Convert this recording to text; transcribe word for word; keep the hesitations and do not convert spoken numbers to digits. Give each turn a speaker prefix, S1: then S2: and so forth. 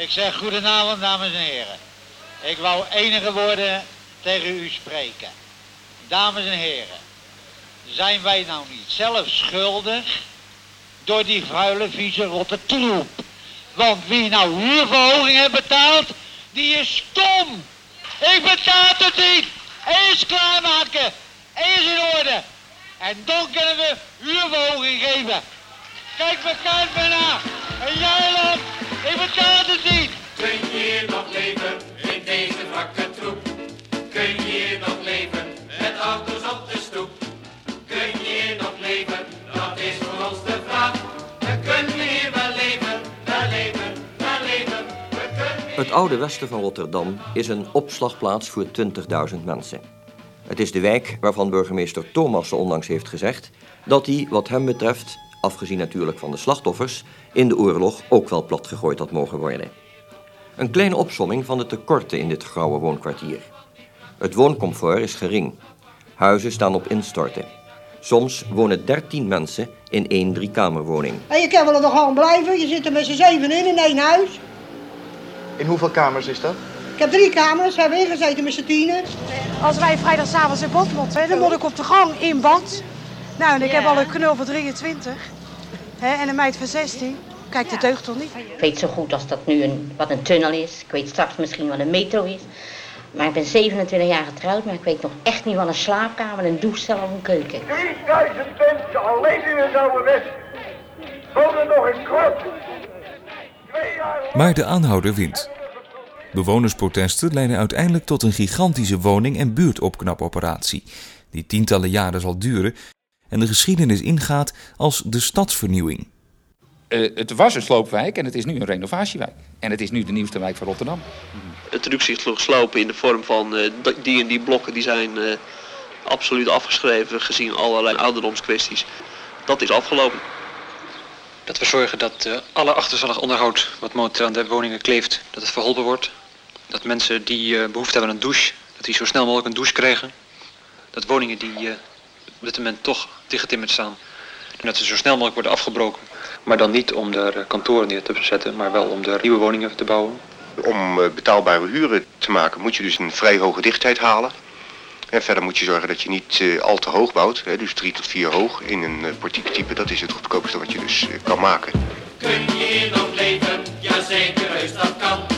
S1: Ik zeg goedenavond, dames en heren. Ik wou enige woorden tegen u spreken. Dames en heren, zijn wij nou niet zelf schuldig door die vuile, vieze, rotte troep? Want wie nou huurverhoging heeft betaald, die is stom. Ik betaal het niet. Eens klaarmaken. Eens in orde. En dan kunnen we huurverhoging geven. Kijk me kaart me na. En jij dan? Ik betaal het niet.
S2: Kun je hier nog leven in deze wrakke troep? Kun je hier nog leven met auto's op de stoep? Kun je hier nog leven? Dat is voor ons de vraag. We kunnen hier wel leven, wel leven, wel leven. We kunnen...
S3: Het oude westen van Rotterdam is een opslagplaats voor twintigduizend mensen. Het is de wijk waarvan burgemeester Thomassen onlangs heeft gezegd dat hij, wat hem betreft, afgezien natuurlijk van de slachtoffers, in de oorlog ook wel platgegooid had mogen worden. Een kleine opsomming van de tekorten in dit grauwe woonkwartier. Het wooncomfort is gering. Huizen staan op instorten. Soms wonen dertien mensen in één driekamerwoning.
S4: En je kan wel nog gewoon blijven, je zit er met z'n zeven in, in één huis.
S5: In hoeveel kamers is dat?
S4: Ik heb drie kamers, we hebben ingezeten met z'n tienen.
S6: Als wij vrijdagavond in bad moeten, dan moet ik op de gang in bad. Nou, en ik heb al een knul van drieëntwintig hè, en een meid van zestien. Kijk, dat deugt toch niet?
S7: Ik weet zo goed als dat nu een, wat een tunnel is. Ik weet straks misschien wat een metro is. Maar ik ben zevenentwintig jaar getrouwd, maar ik weet nog echt niet wat een slaapkamer, een douchecel of een keuken.
S8: drieduizend mensen alleen in het oude West. Wonen nog in Krot.
S9: Maar de aanhouder wint. Bewonersprotesten leiden uiteindelijk tot een gigantische woning- en buurtopknapoperatie, die tientallen jaren zal duren en de geschiedenis ingaat als de stadsvernieuwing.
S10: Uh, het was een sloopwijk en het is nu een renovatiewijk. En het is nu de nieuwste wijk van Rotterdam.
S11: Het rukzichtloos slopen in de vorm van uh, die en die blokken die zijn uh, absoluut afgeschreven gezien allerlei ouderdomskwesties. Dat is afgelopen.
S12: Dat we zorgen dat uh, alle achterstallig onderhoud wat momenteel aan de woningen kleeft, dat het verholpen wordt. Dat mensen die uh, behoefte hebben aan een douche, dat die zo snel mogelijk een douche krijgen. Dat woningen die uh, op dit moment toch dichtgetimmerd staan, dat ze zo snel mogelijk worden afgebroken. Maar dan niet om er kantoren neer te zetten, maar wel om er nieuwe woningen te bouwen.
S13: Om uh, betaalbare huren te maken moet je dus een vrij hoge dichtheid halen. En verder moet je zorgen dat je niet uh, al te hoog bouwt, hè, dus drie tot vier hoog in een uh, portiektype. Dat is het goedkoopste wat je dus uh, kan maken.
S2: Kun je hier nog leven? Ja zeker, heus dat kan.